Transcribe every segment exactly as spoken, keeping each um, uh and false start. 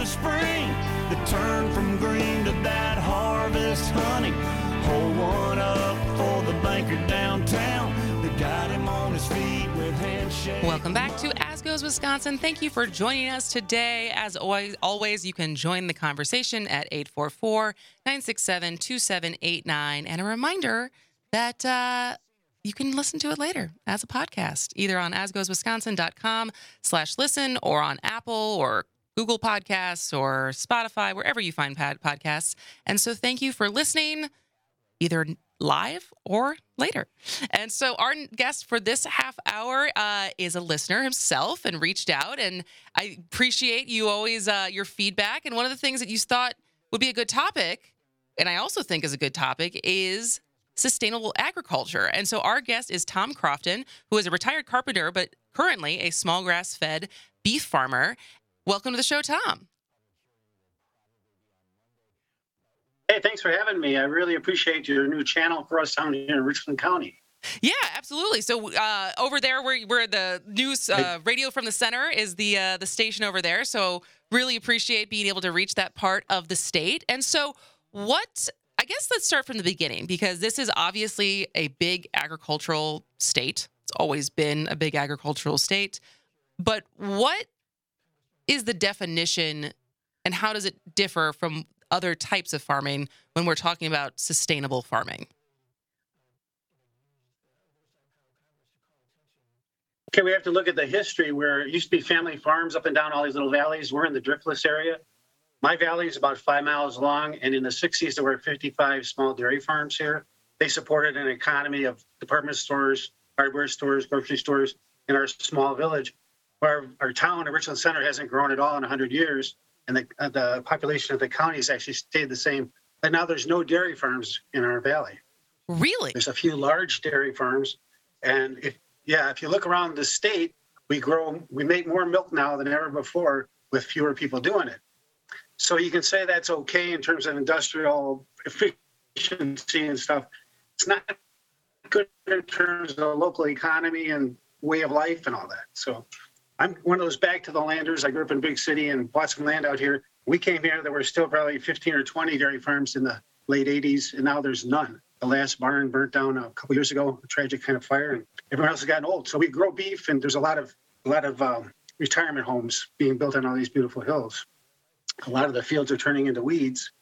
the spring, the turn from green to that harvest honey. Hold one up for the banker downtown that got him on his feet with handshakes. Welcome back to As Goes Wisconsin. Thank you for joining us today. As always, always you can join the conversation at eight four four, nine six seven, two seven eight nine. And a reminder that uh, you can listen to it later as a podcast, either on asgoeswisconsin.com slash listen or on Apple or Google Podcasts or Spotify, wherever you find pod- podcasts. And so thank you for listening, either live or later. And so our guest for this half hour uh, is a listener himself and reached out. And I appreciate you always, uh, your feedback. And one of the things that you thought would be a good topic, and I also think is a good topic, is sustainable agriculture. And so our guest is Tom Crofton, who is a retired carpenter, but currently a small grass-fed beef farmer. Welcome to the show, Tom. Hey, thanks for having me. I really appreciate your new channel for us down here in Richland County. Yeah, absolutely. So uh, over there, where where the news uh, radio from the center is the uh, the station over there. So really appreciate being able to reach that part of the state. And so what, I guess let's start from the beginning, because this is obviously a big agricultural state. It's always been a big agricultural state. But what is the definition and how does it differ from other types of farming when we're talking about sustainable farming? Okay, we have to look at the history where it used to be family farms up and down all these little valleys. We're in the driftless area. My valley is about five miles long, and in the sixties, there were fifty-five small dairy farms here. They supported an economy of department stores, hardware stores, grocery stores in our small village. Our, our town, Richland Center, hasn't grown at all in one hundred years. And the, uh, the population of the county has actually stayed the same. But now there's no dairy farms in our valley. Really? There's a few large dairy farms. And if, yeah, if you look around the state, we grow, we make more milk now than ever before with fewer people doing it. So you can say that's okay in terms of industrial efficiency and stuff. It's not good in terms of the local economy and way of life and all that. So I'm one of those back to the landers. I grew up in a big city and bought some land out here. We came here, there were still probably fifteen or twenty dairy farms in the late eighties, and now there's none. The last barn burnt down a couple years ago, a tragic kind of fire, and everyone else has gotten old. So we grow beef, and there's a lot of a lot of um, retirement homes being built on all these beautiful hills. A lot of the fields are turning into weeds.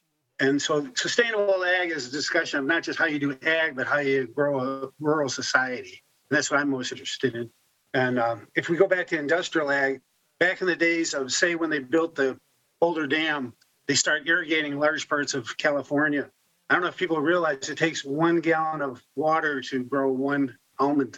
And so sustainable ag is a discussion of not just how you do ag, but how you grow a rural society. And that's what I'm most interested in. And um, if we go back to industrial ag, back in the days of, say, when they built the Boulder Dam, they start irrigating large parts of California. I don't know if people realize it takes one gallon of water to grow one almond.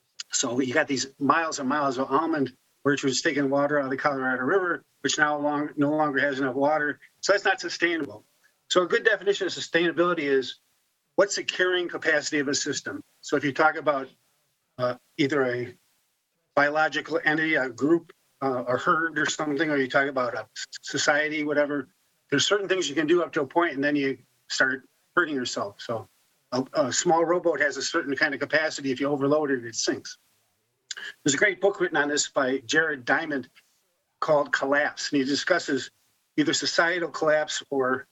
So you got these miles and miles of almond, which was taking water out of the Colorado River, which now long, no longer has enough water. So that's not sustainable. So a good definition of sustainability is what's the carrying capacity of a system. So if you talk about uh, either a biological entity, a group, uh, a herd or something, or you talk about a society, whatever, there's certain things you can do up to a point and then you start hurting yourself. So a, a small rowboat has a certain kind of capacity. If you overload it, it sinks. There's a great book written on this by Jared Diamond called Collapse, and he discusses either societal collapse or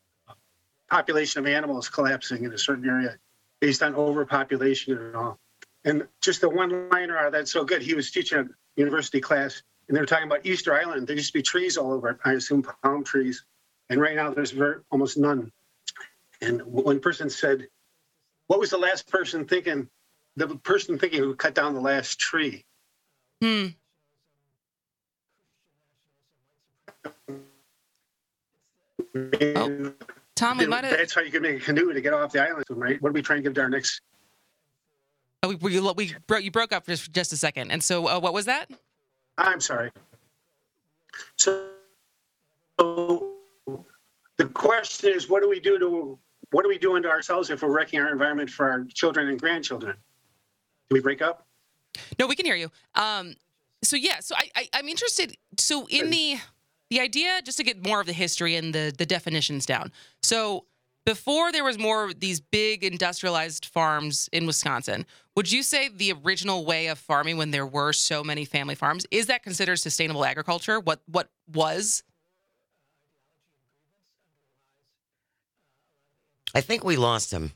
population of animals collapsing in a certain area based on overpopulation and all. And just the one-liner out of that's so good. He was teaching a university class, and they were talking about Easter Island. There used to be trees all over it, I assume palm trees. And right now there's very, almost none. And one person said, what was the last person thinking, the person thinking who cut down the last tree? Hmm. Oh, Tom, we might have... That's how you can make a canoe to get off the island, right? What are we trying to give to our next... Oh, we, we, we broke, you broke up for just, just a second. And so uh, what was that? I'm sorry. So, so the question is, what do we do to, what are we doing to ourselves if we're wrecking our environment for our children and grandchildren? Do we break up? No, we can hear you. Um, so yeah, so I, I, I'm interested. So in the, the idea, just to get more of the history and the, the definitions down. So before there was more of these big industrialized farms in Wisconsin, would you say the original way of farming when there were so many family farms, is that considered sustainable agriculture? What what was I think we lost him.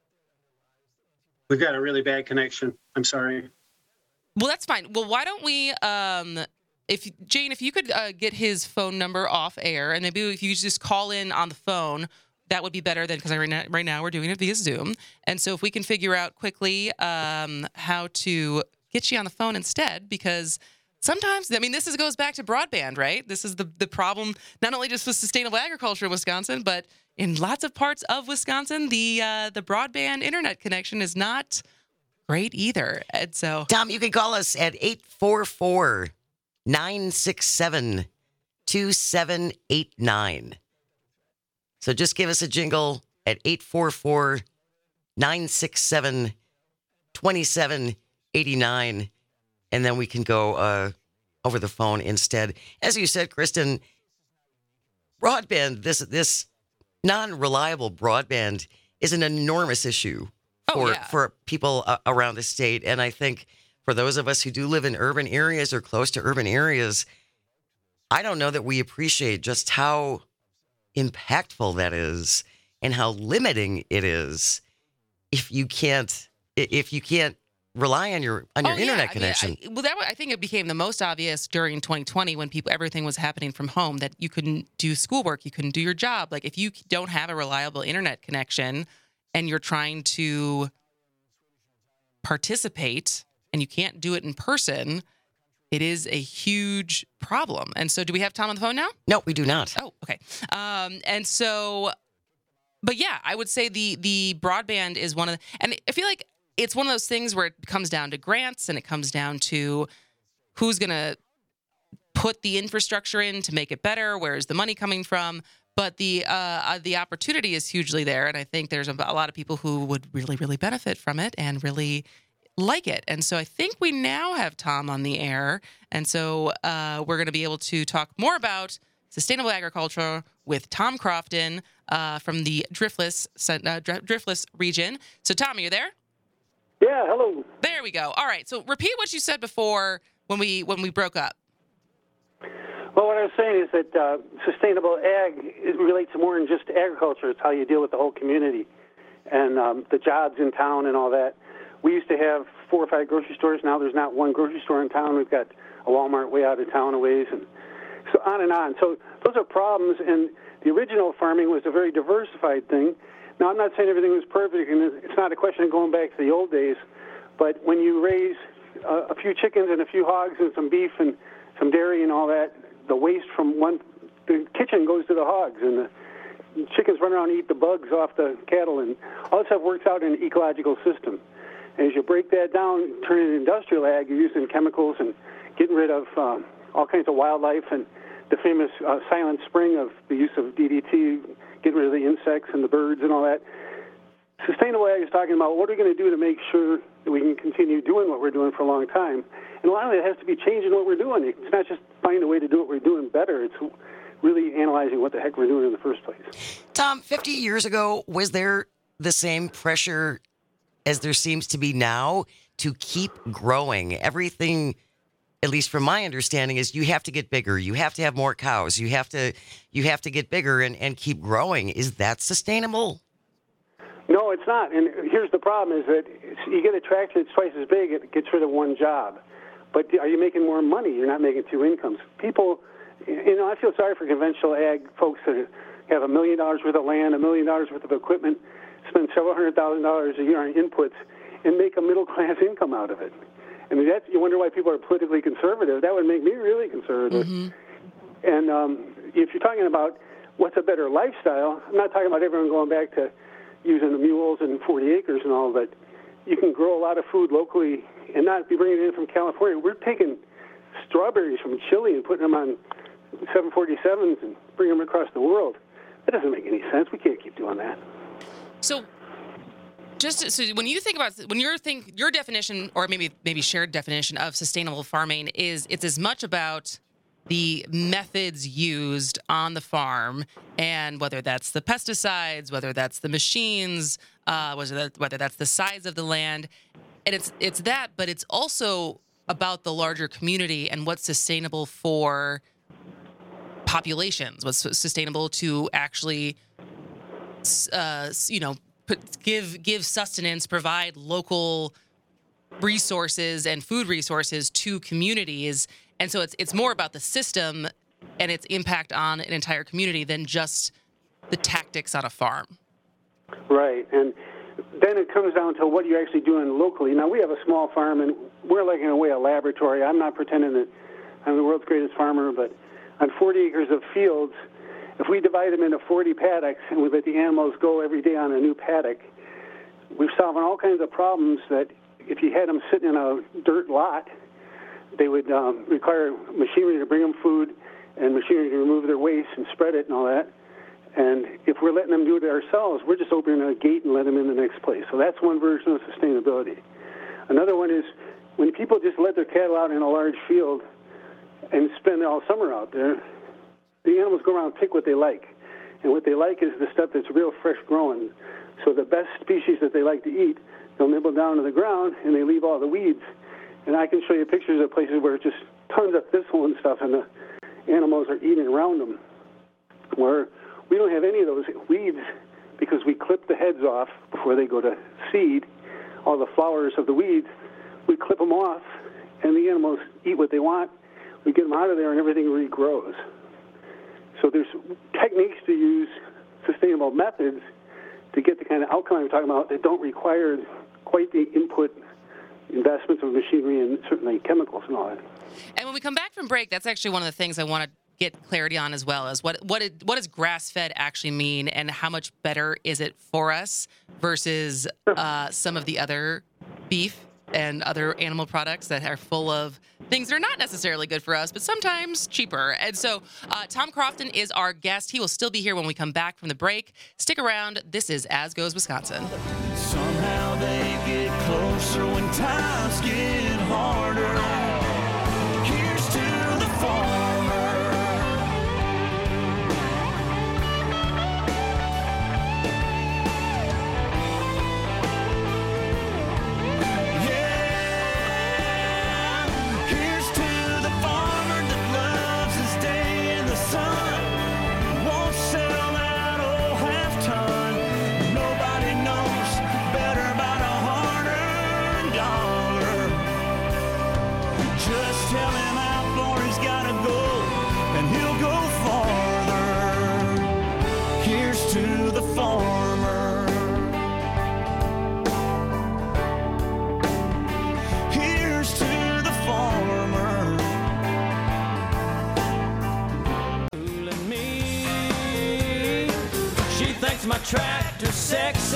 We've got a really bad connection. I'm sorry. Well, that's fine. Well, why don't we, um, if Jane, if you could uh, get his phone number off air, and maybe if you just call in on the phone, that would be better than because right now, right now we're doing it via Zoom. And so if we can figure out quickly um, how to get you on the phone instead, because sometimes, I mean, this is, goes back to broadband, right? This is the, the problem, not only just with sustainable agriculture in Wisconsin, but in lots of parts of Wisconsin, the uh, the broadband internet connection is not great either. And so, Tom, you can call us at eight four four, nine six seven, two seven eight nine. So just give us a jingle at eight four four, nine six seven, two seven eight nine, and then we can go uh, over the phone instead. As you said, Kristen, broadband, this this non-reliable broadband is an enormous issue Oh, for, yeah. for people uh, around the state. And I think for those of us who do live in urban areas or close to urban areas, I don't know that we appreciate just how impactful that is and how limiting it is if you can't if you can't rely on your on your Oh, yeah. internet I mean, connection. I, well, that I think it became the most obvious during twenty twenty when people everything was happening from home, that you couldn't do schoolwork, you couldn't do your job. Like if you don't have a reliable internet connection and you're trying to participate and you can't do it in person, it is a huge problem. And so, do we have Tom on the phone now? No, we do not. Oh, okay. Um, and so, but yeah, I would say the the broadband is one of the, and I feel like it's one of those things where it comes down to grants and it comes down to who's going to put the infrastructure in to make it better. Where is the money coming from? But the uh, uh, the opportunity is hugely there, and I think there's a, a lot of people who would really, really benefit from it and really like it. And so I think we now have Tom on the air, and so uh, we're going to be able to talk more about sustainable agriculture with Tom Crofton uh, from the Driftless uh, Driftless region. So Tom, are you there? Yeah, hello. There we go. All right. So repeat what you said before when we when we broke up. Well, what I was saying is that uh, sustainable ag it relates more than just agriculture. It's how you deal with the whole community and um, the jobs in town and all that. We used to have four or five grocery stores. Now there's not one grocery store in town. We've got a Walmart way out of town a ways, and so on and on. So those are problems, and the original farming was a very diversified thing. Now, I'm not saying everything was perfect, and it's not a question of going back to the old days, but when you raise uh, a few chickens and a few hogs and some beef and some dairy and all that, the waste from one the kitchen goes to the hogs, and the chickens run around and eat the bugs off the cattle, and all this stuff works out in an ecological system. And as you break that down, turn it into industrial ag, you're using chemicals and getting rid of um, all kinds of wildlife, and the famous uh, silent spring of the use of D D T, getting rid of the insects and the birds and all that. Sustainable ag is talking about what are we going to do to make sure that we can continue doing what we're doing for a long time. And a lot of it has to be changing what we're doing. It's not just finding a way to do what we're doing better. It's really analyzing what the heck we're doing in the first place. Tom, fifty years ago, was there the same pressure as there seems to be now to keep growing? Everything, at least from my understanding, is you have to get bigger. You have to have more cows. You have to you have to get bigger and, and keep growing. Is that sustainable? No, it's not. And here's the problem is that you get a tractor that's twice as big, it gets rid of one job. But are you making more money? You're not making two incomes. People, you know, I feel sorry for conventional ag folks that have a million dollars worth of land, a million dollars worth of equipment, spend several hundred thousand dollars a year on inputs, and make a middle-class income out of it. I mean, that's, you wonder why people are politically conservative. That would make me really conservative. Mm-hmm. And um, if you're talking about what's a better lifestyle, I'm not talking about everyone going back to using the mules and forty acres and all, but you can grow a lot of food locally and not be bringing it in from California. We're taking strawberries from Chile and putting them on seven forty-sevens and bringing them across the world. That doesn't make any sense. We can't keep doing that. So, just so when you think about when you're think your definition, or maybe maybe shared definition of sustainable farming is it's as much about the methods used on the farm, and whether that's the pesticides, whether that's the machines, uh, whether that, whether that's the size of the land, and it's it's that, but it's also about the larger community and what's sustainable for populations, what's sustainable to actually uh, you know, put, give give sustenance, provide local resources and food resources to communities. And so it's it's more about the system and its impact on an entire community than just the tactics on a farm. Right. And then it comes down to what you're actually doing locally. Now, we have a small farm, and we're like, in a way, a laboratory. I'm not pretending that I'm the world's greatest farmer, but on forty acres of fields, if we divide them into forty paddocks and we let the animals go every day on a new paddock, we're solving all kinds of problems that if you had them sitting in a dirt lot, they would um, require machinery to bring them food and machinery to remove their waste and spread it and all that. And if we're letting them do it ourselves, we're just opening a gate and letting them in the next place. So that's one version of sustainability. Another one is when people just let their cattle out in a large field and spend all summer out there, the animals go around and pick what they like. And what they like is the stuff that's real fresh growing. So the best species that they like to eat, they'll nibble down to the ground and they leave all the weeds. And I can show you pictures of places where it's just tons of thistle and stuff and the animals are eating around them. Where we don't have any of those weeds because we clip the heads off before they go to seed. All the flowers of the weeds, we clip them off and the animals eat what they want. We get them out of there and everything regrows. So there's techniques to use, sustainable methods to get the kind of outcome I'm talking about that don't require quite the input investments of machinery and certainly chemicals and all that. And when we come back from break, that's actually one of the things I want to get clarity on as well, is what what it, what does grass-fed actually mean and how much better is it for us versus uh, some of the other beef and other animal products that are full of things that are not necessarily good for us, but sometimes cheaper. And so uh, Tom Crofton is our guest. He will still be here when we come back from the break. Stick around. This is As Goes Wisconsin. Somehow they get closer when times get harder. Here's to the farmer. My tractor sexy,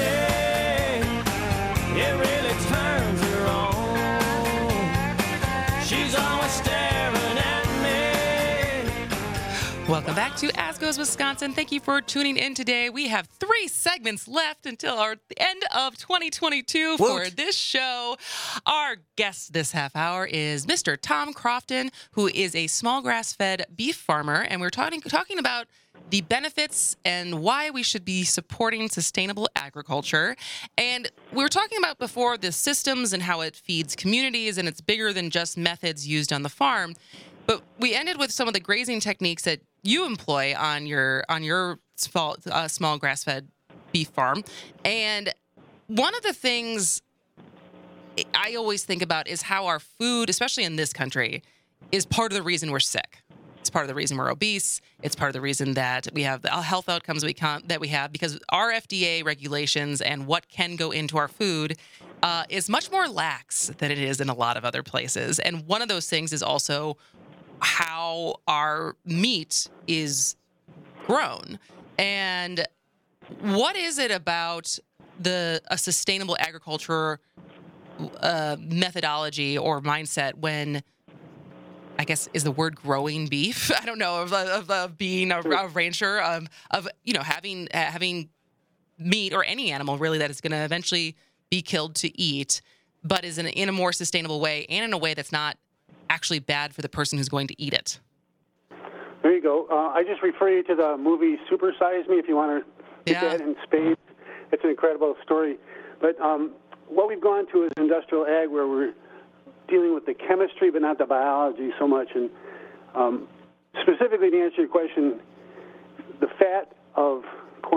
it really turns her on. She's always staring at me. Welcome back to As Goes Wisconsin. Thank you for tuning in today. We have three segments left until our the end of twenty twenty-two Woot. for this show. Our guest this half hour is Mister Tom Crofton, who is a small grass-fed beef farmer, and we're talking talking about the benefits and why we should be supporting sustainable agriculture. And we were talking about before the systems and how it feeds communities, and it's bigger than just methods used on the farm. But we ended with some of the grazing techniques that you employ on your on your small, uh, small grass-fed beef farm. And one of the things I always think about is how our food, especially in this country, is part of the reason we're sick. It's part of the reason we're obese. It's part of the reason that we have the health outcomes we can't, that we have because our F D A regulations and what can go into our food uh, is much more lax than it is in a lot of other places. And one of those things is also how our meat is grown. And what is it about the a sustainable agriculture uh, methodology or mindset when I guess is the word growing beef? I don't know, of, of, of being a, a rancher, um, of, you know, having uh, having meat or any animal really that is going to eventually be killed to eat, but is in, in a more sustainable way and in a way that's not actually bad for the person who's going to eat it. There you go. Uh, I just refer you to the movie Super Size Me if you want to get Yeah. that in spades. It's an incredible story. But um, what we've gone to is industrial ag where we're dealing with the chemistry but not the biology so much. And um, specifically to answer your question, the fat of corn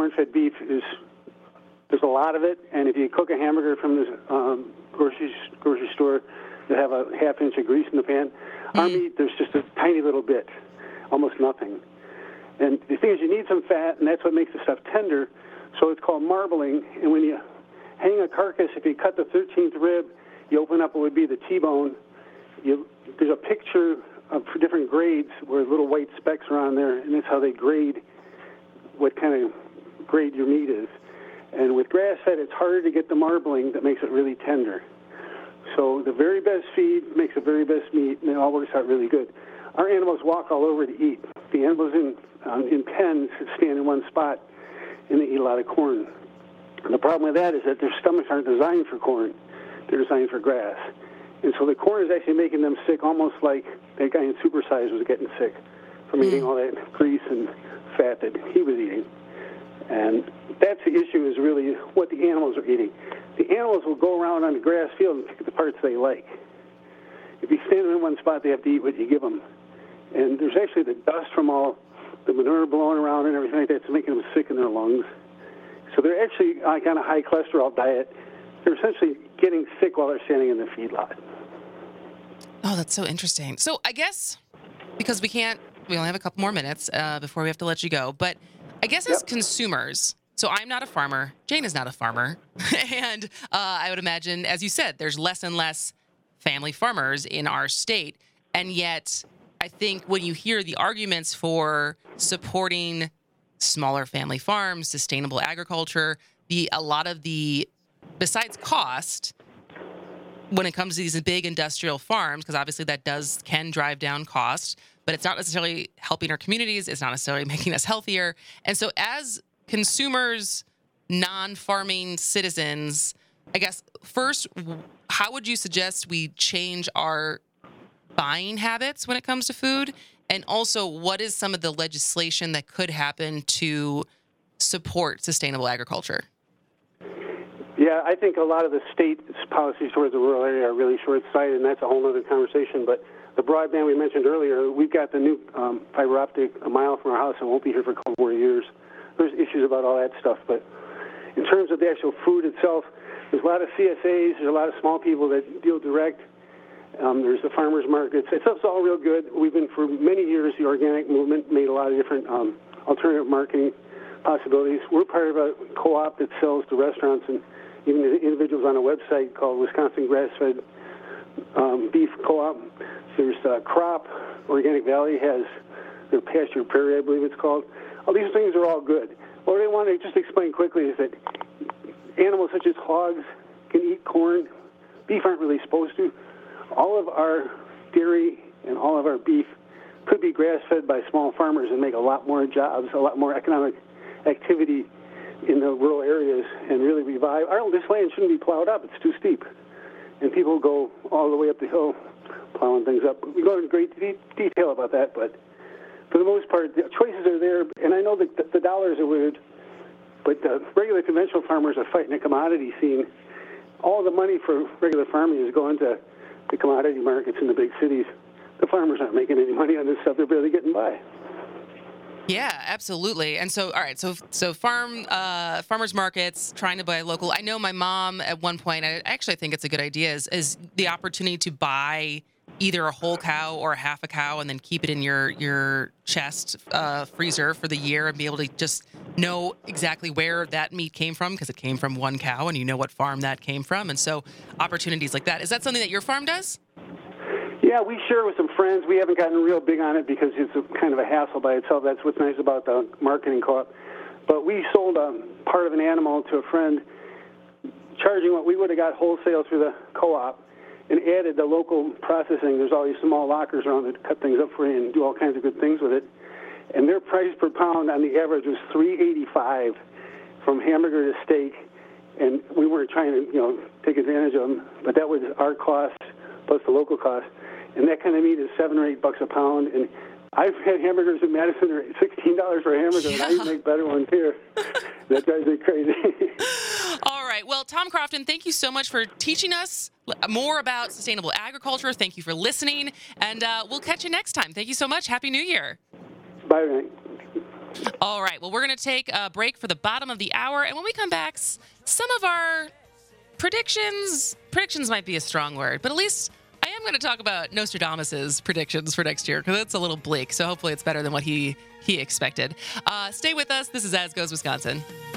corn-fed beef is, there's a lot of it, and if you cook a hamburger from the um, grocery grocery store, you have a half inch of grease in the pan. Mm. Our meat, there's just a tiny little bit, almost nothing. And the thing is, you need some fat, and that's what makes the stuff tender. So it's called marbling. And when you hang a carcass, if you cut the thirteenth rib, you open up what would be the T-bone. You, there's a picture of different grades where little white specks are on there, and that's how they grade what kind of grade your meat is. And with grass-fed, it's harder to get the marbling that makes it really tender. So the very best feed makes the very best meat, and it all works out really good. Our animals walk all over to eat. The animals in um, in pens stand in one spot, and they eat a lot of corn. And the problem with that is that their stomachs aren't designed for corn. They're designed for grass. And so the corn is actually making them sick, almost like that guy in Supersize was getting sick from eating all that grease and fat that he was eating. And that's the issue, is really what the animals are eating. The animals will go around on the grass field and pick the parts they like. If you stand them in one spot, they have to eat what you give them. And there's actually the dust from all the manure blowing around and everything like that that's making them sick in their lungs. So they're actually like on a high cholesterol diet. They're essentially getting sick while they're standing in the feedlot. Oh, that's so interesting. So I guess because we can't, we only have a couple more minutes uh, before we have to let you go. But I guess as yep. consumers, so I'm not a farmer. Jane is not a farmer. and uh, I would imagine, as you said, there's less and less family farmers in our state. And yet I think when you hear the arguments for supporting smaller family farms, sustainable agriculture, the a lot of the, besides cost, when it comes to these big industrial farms, because obviously that does can drive down cost, but it's not necessarily helping our communities. It's not necessarily making us healthier. And so as consumers, non-farming citizens, I guess, first, how would you suggest we change our buying habits when it comes to food? And also, what is some of the legislation that could happen to support sustainable agriculture? Yeah, I think a lot of the state's policies towards the rural area are really short-sighted, and that's a whole other conversation. But the broadband we mentioned earlier, we've got the new um, fiber optic a mile from our house and won't be here for a couple more years. There's issues about all that stuff. But in terms of the actual food itself, there's a lot of C S As, there's a lot of small people that deal direct. Um, there's the farmers markets. It's, it's all real good. We've been, for many years, the organic movement made a lot of different um, alternative marketing possibilities. We're part of a co-op that sells to restaurants and even the individuals on a website called Wisconsin Grass-Fed um, Beef Co-op. There's uh, Crop. Organic Valley has their Pasture Prairie, I believe it's called. All these things are all good. What I want to just explain quickly is that animals such as hogs can eat corn. Beef aren't really supposed to. All of our dairy and all of our beef could be grass-fed by small farmers and make a lot more jobs, a lot more economic activity in the rural areas and really revive. Our, this land shouldn't be plowed up. It's too steep. And people go all the way up the hill plowing things up. We go into great de- detail about that, but for the most part, the choices are there. And I know that the, the dollars are weird, but the regular conventional farmers are fighting a commodity scene. All the money for regular farming is going to the commodity markets in the big cities. The farmers aren't making any money on this stuff. They're barely getting by. Yeah, absolutely. And so, all right, so so farm uh, farmers markets, trying to buy local. I know my mom at one point, I actually think it's a good idea, is, is the opportunity to buy either a whole cow or a half a cow and then keep it in your, your chest uh, freezer for the year and be able to just know exactly where that meat came from because it came from one cow and you know what farm that came from. And so opportunities like that. Is that something that your farm does? Yeah, we share with some friends. We haven't gotten real big on it because it's a, kind of a hassle by itself. That's what's nice about the marketing co-op. But we sold a part of an animal to a friend, charging what we would have got wholesale through the co-op, and added the local processing. There's all these small lockers around that cut things up for you and do all kinds of good things with it. And their price per pound on the average was three eighty-five from hamburger to steak. And we weren't trying to, you know, take advantage of them, but that was our cost plus the local cost. And that kind of meat is seven or eight bucks a pound. And I've had hamburgers in Madison that are sixteen dollars for a hamburger, yeah. And I make better ones here. That drives me crazy. All right. Well, Tom Crofton, thank you so much for teaching us more about sustainable agriculture. Thank you for listening. And uh, we'll catch you next time. Thank you so much. Happy New Year. Bye, Ryan. All right. Well, we're going to take a break for the bottom of the hour. And when we come back, s- some of our predictions, predictions might be a strong word, but at least I am going to talk about Nostradamus's predictions for next year because it's a little bleak. So hopefully it's better than what he, he expected. Uh, stay with us. This is As Goes Wisconsin.